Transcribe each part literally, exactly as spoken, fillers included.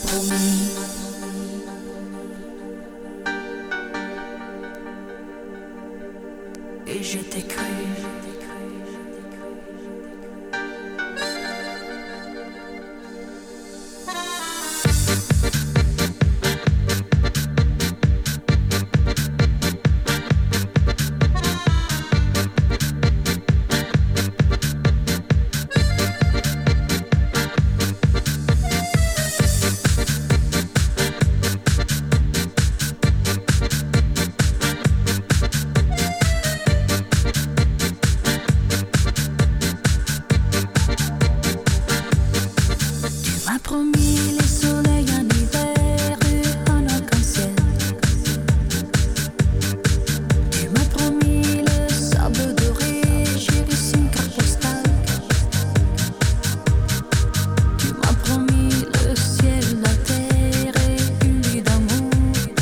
promis. Et je t'ai cru. Promis les soleils en hiver et en arc-en-ciel. Tu m'as promis le sable doré, j'ai reçu une carte postale. Tu m'as promis le ciel, la terre et une vie d'amour.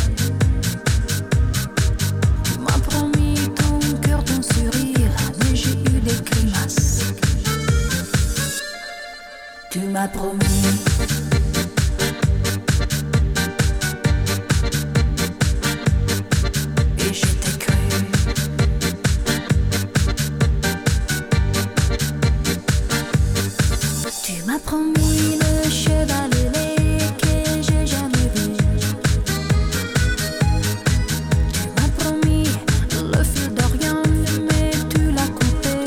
Tu m'as promis ton cœur, ton sourire, mais j'ai eu des grimaces. Tu m'as promis. Tu m'as promis le cheval ailé que j'ai jamais vu. Tu m'as promis le fil d'Orient, mais tu l'as coupé.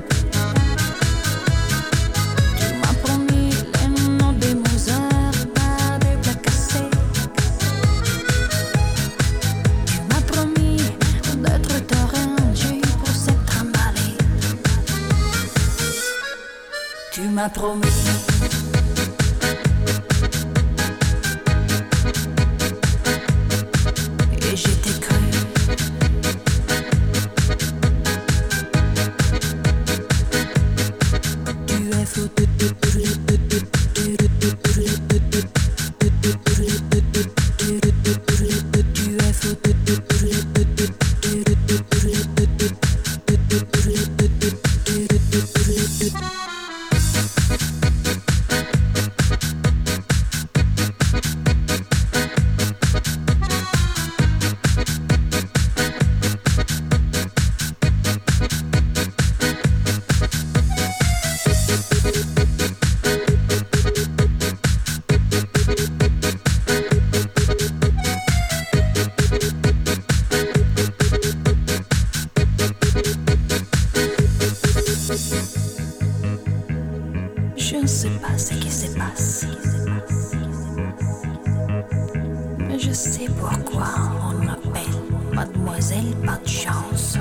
Tu m'as promis les noms des Mozart par des plats cassés. Tu m'as promis d'être terrain, j'ai eu pour cette trimballée. Tu m'as promis. Et je t'ai cru. Tu es fou. Tu es fou. Je ne sais pas ce qui se passe, mais je sais pourquoi on m'appelle Mademoiselle Pas de Chance.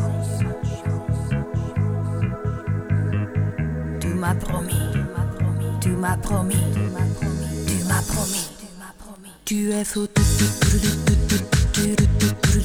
Tu m'as promis, tu m'as promis, tu m'as promis, tu es fou.